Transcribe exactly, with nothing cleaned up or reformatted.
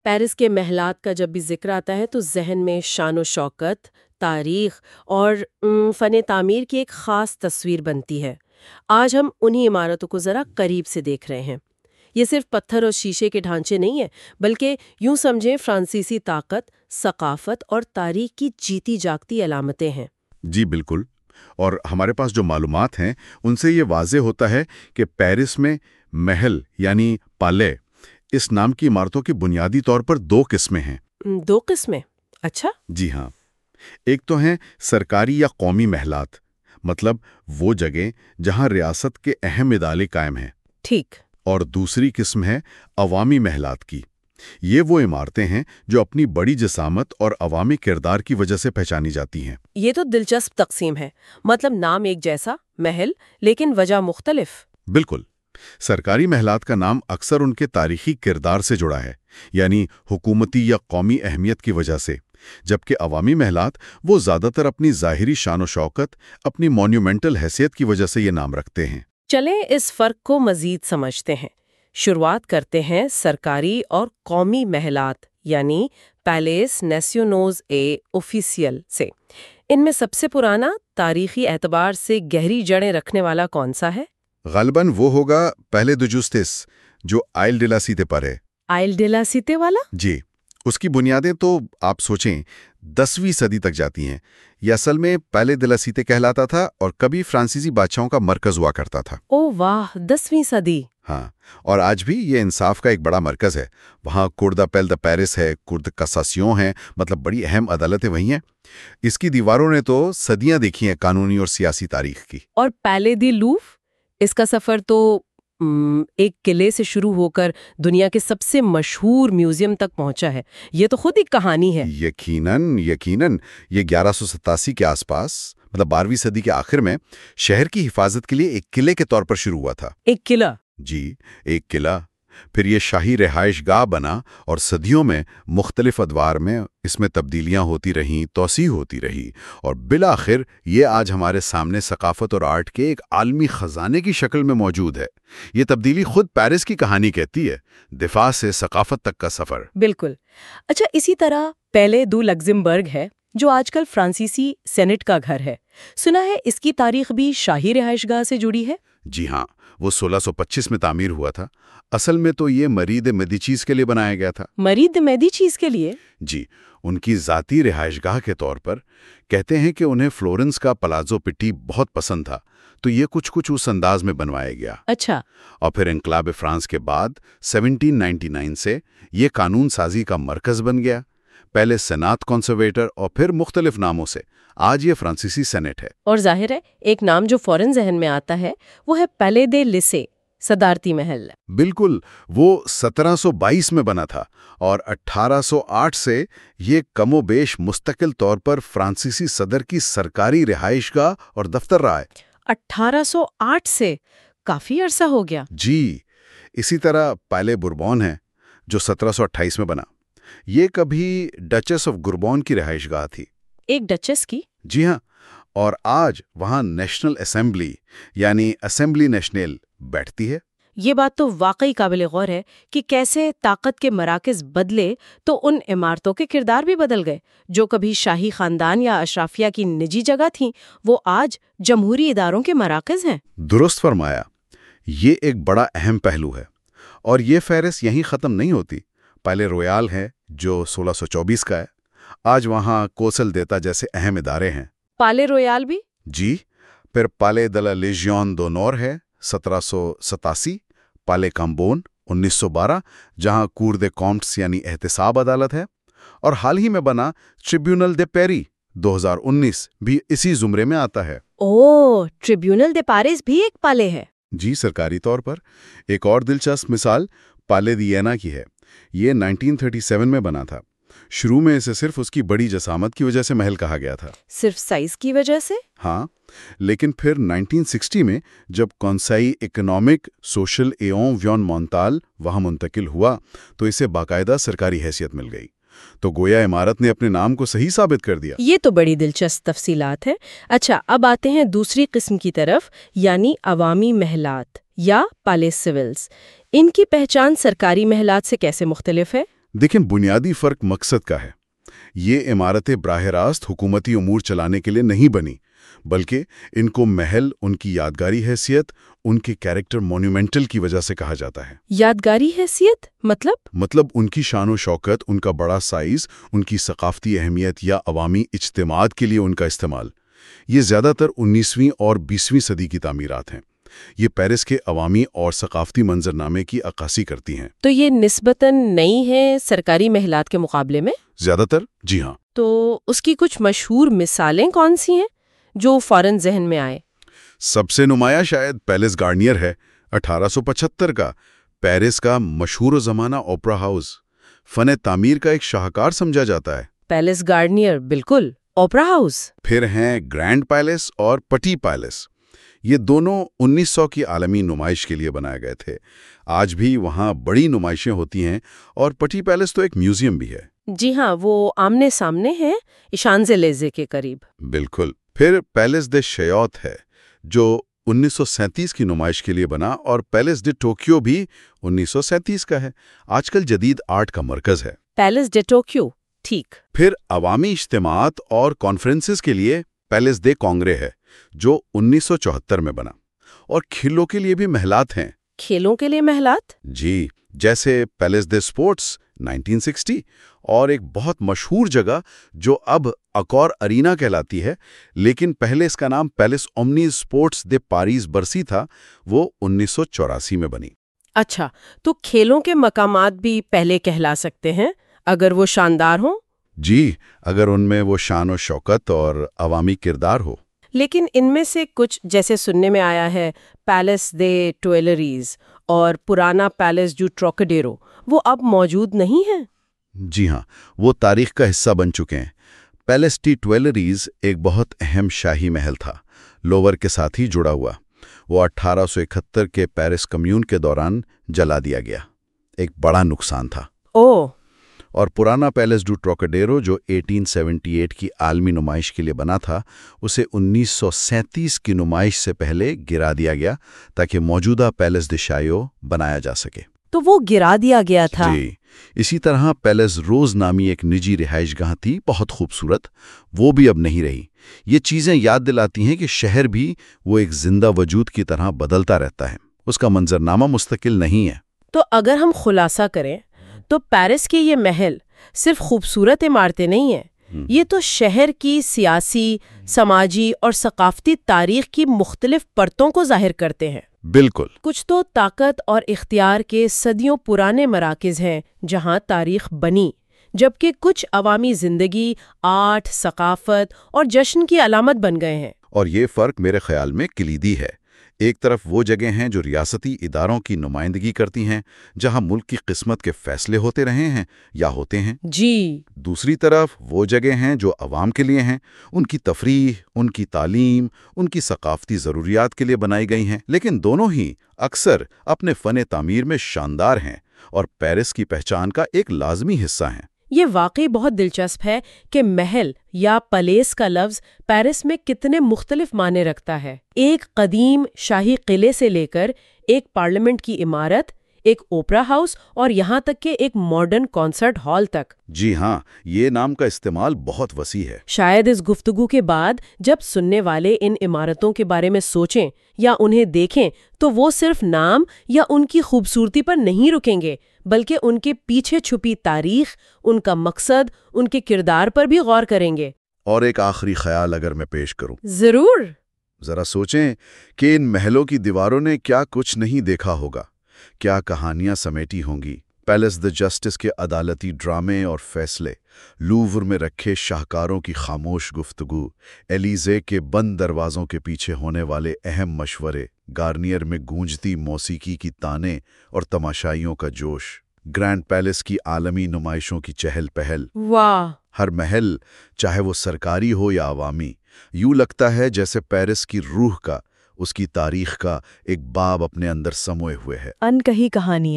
Paris کے محلات کا جب بھی ذکر آتا ہے تو ذہن میں شان و شوکت، تاریخ اور م، فن تعمیر کی ایک خاص تصویر بنتی ہے۔ آج ہم انہی عمارتوں کو ذرا قریب سے دیکھ رہے ہیں۔ یہ صرف پتھر اور شیشے کے ڈھانچے نہیں ہیں، بلکہ یوں سمجھیں فرانسیسی طاقت، ثقافت اور تاریخ کی جیتی جاگتی علامتیں ہیں۔ جی بالکل، اور ہمارے پاس جو معلومات ہیں ان سے یہ واضح ہوتا ہے کہ پیرس میں محل یعنی پالے اس نام کی عمارتوں کی بنیادی طور پر دو قسمیں ہیں۔ م، دو قسمیں؟ اچھا۔ جی ہاں، ایک تو ہیں سرکاری یا قومی محلات، مطلب وہ جگہ جہاں ریاست کے اہم ادارے قائم ہیں۔ ٹھیک۔ اور دوسری قسم ہے عوامی محلات کی۔ یہ وہ عمارتیں ہیں جو اپنی بڑی جسامت اور عوامی کردار کی وجہ سے پہچانی جاتی ہیں۔ یہ تو دلچسپ تقسیم ہے، مطلب نام ایک جیسا محل لیکن وجہ مختلف۔ بالکل، سرکاری محلات کا نام اکثر ان کے تاریخی کردار سے جڑا ہے، یعنی حکومتی یا قومی اہمیت کی وجہ سے، جبکہ عوامی محلات وہ زیادہ تر اپنی ظاہری شان و شوکت، اپنی مونیومنٹل حیثیت کی وجہ سے یہ نام رکھتے ہیں۔ چلیں اس فرق کو مزید سمجھتے ہیں۔ شروعات کرتے ہیں سرکاری اور قومی محلات یعنی پیلیس نیسیونوز اے اوفیسیل سے۔ ان میں سب سے پرانا، تاریخی اعتبار سے گہری جڑیں رکھنے والا کون سا ہے؟ غالباً وہ ہوگا پہلے دو جوستس جو آئل ڈے لا سیتے پر ہے۔ آئل ڈے لا سیتے والا؟ جی، اس کی بنیادیں تو آپ سوچیں دسویں صدی تک جاتی ہیں۔ یہ اصل میں پہلے دے لا سیتے کہلاتا تھا اور کبھی فرانسیسی بادشاہوں کا مرکز ہوا کرتا تھا۔ او واہ، دسویں صدی! ہاں، اور آج بھی یہ انصاف کا ایک بڑا مرکز ہے۔ وہاں کور d'appel de پیرس ہے، کور de cassation ہے، مطلب بڑی اہم عدالتیں وہی ہیں۔ اس کی دیواروں نے تو صدیاں دیکھی ہیں قانونی اور سیاسی تاریخ کی۔ اور پیلے دی لوف؟ اس کا سفر تو م، ایک قلعے سے شروع ہو کر دنیا کے سب سے مشہور میوزیم تک پہنچا ہے۔ یہ تو خود ایک کہانی ہے۔ یقیناً یقیناً یہ گیارہ سو ستاسی کے آس پاس، مطلب بارہویں صدی کے آخر میں شہر کی حفاظت کے لیے ایک قلعے کے طور پر شروع ہوا تھا۔ ایک قلعہ؟ جی، ایک قلعہ۔ پھر یہ شاہی رہائش گاہ بنا اور صدیوں میں مختلف ادوار میں اس میں تبدیلیاں ہوتی رہیں، توسیع ہوتی رہی، اور بالآخر یہ آج ہمارے سامنے ثقافت اور آرٹ کے ایک عالمی خزانے کی شکل میں موجود ہے۔ یہ تبدیلی خود پیرس کی کہانی کہتی ہے، دفاع سے ثقافت تک کا سفر۔ بالکل۔ اچھا، اسی طرح پیلے دو لگزمبرگ ہے جو آج کل فرانسیسی سینٹ کا گھر ہے۔ سنا ہے اس کی تاریخ بھی شاہی رہائش گاہ سے جڑی ہے؟ جی ہاں، وہ سولہ سو پچیس میں تعمیر ہوا تھا۔ اصل میں تو یہ مری دے میڈیچیز کے لیے بنایا گیا تھا۔ مری دے میڈیچیز کے لیے؟ جی، ان کی ذاتی رہائش گاہ کے طور پر۔ کہتے ہیں کہ انہیں فلورنس کا پلازو پٹی بہت پسند تھا، تو یہ کچھ کچھ اس انداز میں بنوایا گیا۔ اچھا۔ اور پھر انقلاب فرانس کے بعد سیونٹین نائنٹی نائن سے یہ قانون سازی کا مرکز بن گیا، پہلے سینات کنسرویٹر اور پھر مختلف ناموں سے۔ آج یہ فرانسیسی سینٹ ہے۔ اور ظاہر ہے ایک نام جو فوراً ذہن میں آتا ہے وہ ہے پیلے دے لیسے، صدارتی محل۔ بالکل، وہ سترہ سو بائیس میں بنا تھا اور اٹھارہ سو آٹھ سے یہ کم و بیش مستقل طور پر فرانسیسی صدر کی سرکاری رہائش گاہ اور دفتر رہا ہے۔ اٹھارہ سو آٹھ سے؟ کافی عرصہ ہو گیا۔ جی، اسی طرح پالے بوربون ہے جو سترہ سو اٹھائیس میں بنا۔ یہ کبھی ڈچس آف گوربون کی رہائش گاہ تھی۔ ایک ڈچس کی؟ جی ہاں، اور آج وہاں نیشنل اسمبلی یعنی اسمبلی نیشنل بیٹھتی ہے۔ یہ بات تو واقعی قابل غور ہے کہ کیسے طاقت کے مراکز بدلے تو ان عمارتوں کے کردار بھی بدل گئے۔ جو کبھی شاہی خاندان یا اشرافیہ کی نجی جگہ تھیں، وہ آج جمہوری اداروں کے مراکز ہیں۔ درست فرمایا، یہ ایک بڑا اہم پہلو ہے، اور یہ فہرست یہیں ختم نہیں ہوتی۔ پہلے رویال ہے جو سولہ سو چوبیس کا ہے، آج وہاں کوسل دیتا جیسے اہم ادارے ہیں۔ پالے رویال بھی؟ جی، پھر پالے دلا لیجیون دونور ہے سترہ سو ستاسی، پالے کامبون انیس سو بارہ جہاں کور دے کامٹس یعنی احتساب عدالت ہے، اور حال ہی میں بنا ٹریبیونل دے پیری دو ہزار انیس بھی اسی زمرے میں آتا ہے۔ اوہ، ٹریبیونل دے پیرس بھی ایک پالے ہے؟ جی، سرکاری طور پر۔ ایک اور دلچسپ مثال پالے دی اینا کی ہے۔ یہ نائنٹین تھرٹی سیون میں بنا تھا۔ شروع میں اسے صرف اس کی بڑی جسامت کی وجہ سے محل کہا گیا تھا۔ صرف سائز کی وجہ سے؟ ہاں، لیکن پھر نائنٹین سکسٹی میں جب کونسائی اکنامک سوشل ایون ویون مونتال وہاں منتقل ہوا تو اسے باقاعدہ سرکاری حیثیت مل گئی۔ تو گویا عمارت نے اپنے نام کو صحیح ثابت کر دیا۔ یہ تو بڑی دلچسپ تفصیلات ہیں۔ اچھا، اب آتے ہیں دوسری قسم کی طرف، یعنی عوامی محلات یا پالے سیولز۔ ان کی پہچان سرکاری محلات سے کیسے مختلف ہے؟ لیکن بنیادی فرق مقصد کا ہے۔ یہ عمارتیں براہ راست حکومتی امور چلانے کے لیے نہیں بنی، بلکہ ان کو محل ان کی یادگاری حیثیت، ان کے کیریکٹر مونومنٹل کی وجہ سے کہا جاتا ہے۔ یادگاری حیثیت مطلب؟ مطلب ان کی شان و شوکت، ان کا بڑا سائز، ان کی ثقافتی اہمیت یا عوامی اجتماعات کے لیے ان کا استعمال۔ یہ زیادہ تر انیسویں اور بیسویں صدی کی تعمیرات ہیں۔ یہ پیرس کے عوامی اور ثقافتی منظرنامے کی عکاسی کرتی ہیں۔ تو یہ نسبتاً نئی ہے سرکاری محلات کے مقابلے میں؟ زیادہ تر جی ہاں۔ تو اس کی کچھ مشہور مثالیں کون سی ہیں جو فوراً ذہن میں آئے؟ سب سے نمایاں شاید پیلس گارنیئر ہے، اٹھارہ سو پچہتر کا، پیرس کا مشہور و زمانہ اوپرا ہاؤس، فن تعمیر کا ایک شاہکار سمجھا جاتا ہے۔ پیلس گارنیئر، بالکل، اوپرا ہاؤس۔ پھر ہیں گرینڈ پیلس اور پٹی پیلس۔ یہ دونوں انیس سو کی عالمی نمائش کے لیے بنائے گئے تھے۔ آج بھی وہاں بڑی نمائشیں ہوتی ہیں، اور پٹی پیلس تو ایک میوزیم بھی ہے۔ جی ہاں، وہ آمنے سامنے ہے، شانزے لیزے کے قریب۔ بالکل۔ پھر پیلس دے شیوت ہے جو انیس سو سینتیس کی نمائش کے لیے بنا، اور پیلس ڈے ٹوکیو بھی انیس سو سینتیس کا ہے، آج کل جدید آرٹ کا مرکز ہے۔ پیلس ڈے ٹوکیو، ٹھیک۔ پھر عوامی اجتماعات اور کانفرنسز کے لیے پیلس دے کانگرے ہے جو انیس سو چوہتر میں بنا، اور کھیلوں کے لیے بھی محلات ہیں۔ کھیلوں کے لیے محلات؟ جی، جیسے پیلس دے سپورٹس نائنٹین سکسٹی، اور ایک بہت مشہور جگہ جو اب اکور ارینا کہلاتی ہے، لیکن پہلے اس کا نام پیلس اومنی سپورٹس دے پاریس برسی تھا، وہ انیس سو چوراسی میں بنی۔ اچھا، تو کھیلوں کے مقامات بھی پہلے کہلا سکتے ہیں اگر وہ شاندار ہوں؟ جی، اگر ان میں وہ شان و شوکت اور عوامی کردار ہو۔ لیکن ان میں سے کچھ، جیسے سننے میں آیا ہے پیلس دے ٹویلریز اور پرانا پیلس جو ٹروکڈیرو، وہ اب موجود نہیں ہیں۔ جی ہاں، وہ تاریخ کا حصہ بن چکے ہیں۔ پیلس ڈی ٹویلریز ایک بہت اہم شاہی محل تھا، لوور کے ساتھ ہی جڑا ہوا۔ وہ اٹھارہ سو اکہتر کے پیرس کمیون کے دوران جلا دیا گیا، ایک بڑا نقصان تھا۔ او۔ اور پرانا پیلس ڈو ٹروکڈیرو جو اٹھارہ سو اٹھاسی کی عالمی نمائش کے لیے بنا تھا، اسے انیس سو سینتیس کی نمائش سے پہلے گرا دیا گیا تاکہ موجودہ پیلس دے شایو بنایا جا سکے۔ تو وہ گرا دیا گیا تھا؟ جی، اسی طرح پیلس روز نامی ایک نجی رہائش گاہ تھی، بہت خوبصورت، وہ بھی اب نہیں رہی۔ یہ چیزیں یاد دلاتی ہیں کہ شہر بھی وہ ایک زندہ وجود کی طرح بدلتا رہتا ہے، اس کا منظرنامہ مستقل نہیں ہے۔ تو اگر ہم خلاصہ کریں تو پیرس کے یہ محل صرف خوبصورت عمارتیں نہیں ہیں، یہ تو شہر کی سیاسی، سماجی اور ثقافتی تاریخ کی مختلف پرتوں کو ظاہر کرتے ہیں۔ بالکل۔ کچھ تو طاقت اور اختیار کے صدیوں پرانے مراکز ہیں جہاں تاریخ بنی، جبکہ کچھ عوامی زندگی، آرٹ، ثقافت اور جشن کی علامت بن گئے ہیں۔ اور یہ فرق میرے خیال میں کلیدی ہے۔ ایک طرف وہ جگہیں ہیں جو ریاستی اداروں کی نمائندگی کرتی ہیں، جہاں ملک کی قسمت کے فیصلے ہوتے رہے ہیں یا ہوتے ہیں۔ جی۔ دوسری طرف وہ جگہیں ہیں جو عوام کے لیے ہیں، ان کی تفریح، ان کی تعلیم، ان کی ثقافتی ضروریات کے لیے بنائی گئی ہیں، لیکن دونوں ہی اکثر اپنے فن تعمیر میں شاندار ہیں اور پیرس کی پہچان کا ایک لازمی حصہ ہیں۔ یہ واقعی بہت دلچسپ ہے کہ محل یا پیلیس کا لفظ پیرس میں کتنے مختلف معنی رکھتا ہے، ایک قدیم شاہی قلعے سے لے کر ایک پارلیمنٹ کی عمارت، ایک اوپرا ہاؤس اور یہاں تک کہ ایک ماڈرن کانسرٹ ہال تک۔ جی ہاں، یہ نام کا استعمال بہت وسیع ہے۔ شاید اس گفتگو کے بعد جب سننے والے ان عمارتوں کے بارے میں سوچیں یا انہیں دیکھیں تو وہ صرف نام یا ان کی خوبصورتی پر نہیں رکیں گے، بلکہ ان کے پیچھے چھپی تاریخ، ان کا مقصد، ان کے کردار پر بھی غور کریں گے۔ اور ایک آخری خیال اگر میں پیش کروں۔ ضرور۔ ذرا سوچیں کہ ان محلوں کی دیواروں نے کیا کچھ نہیں دیکھا ہوگا، کیا کہانیاں سمیٹی ہوں گی۔ پیلس دی جسٹس کے عدالتی ڈرامے اور فیصلے، لوور میں رکھے شاہکاروں کی خاموش گفتگو، ایلیزے کے بند دروازوں کے پیچھے ہونے والے اہم مشورے، گارنیئر میں گونجتی موسیقی کی تانے اور تماشائیوں کا جوش، گرینڈ پیلس کی عالمی نمائشوں کی چہل پہل۔ واہ! ہر محل، چاہے وہ سرکاری ہو یا عوامی، یوں لگتا ہے جیسے پیرس کی روح کا، اس کی تاریخ کا ایک باب اپنے اندر سموئے ہوئے ہے۔ ان کہی کہانیاں۔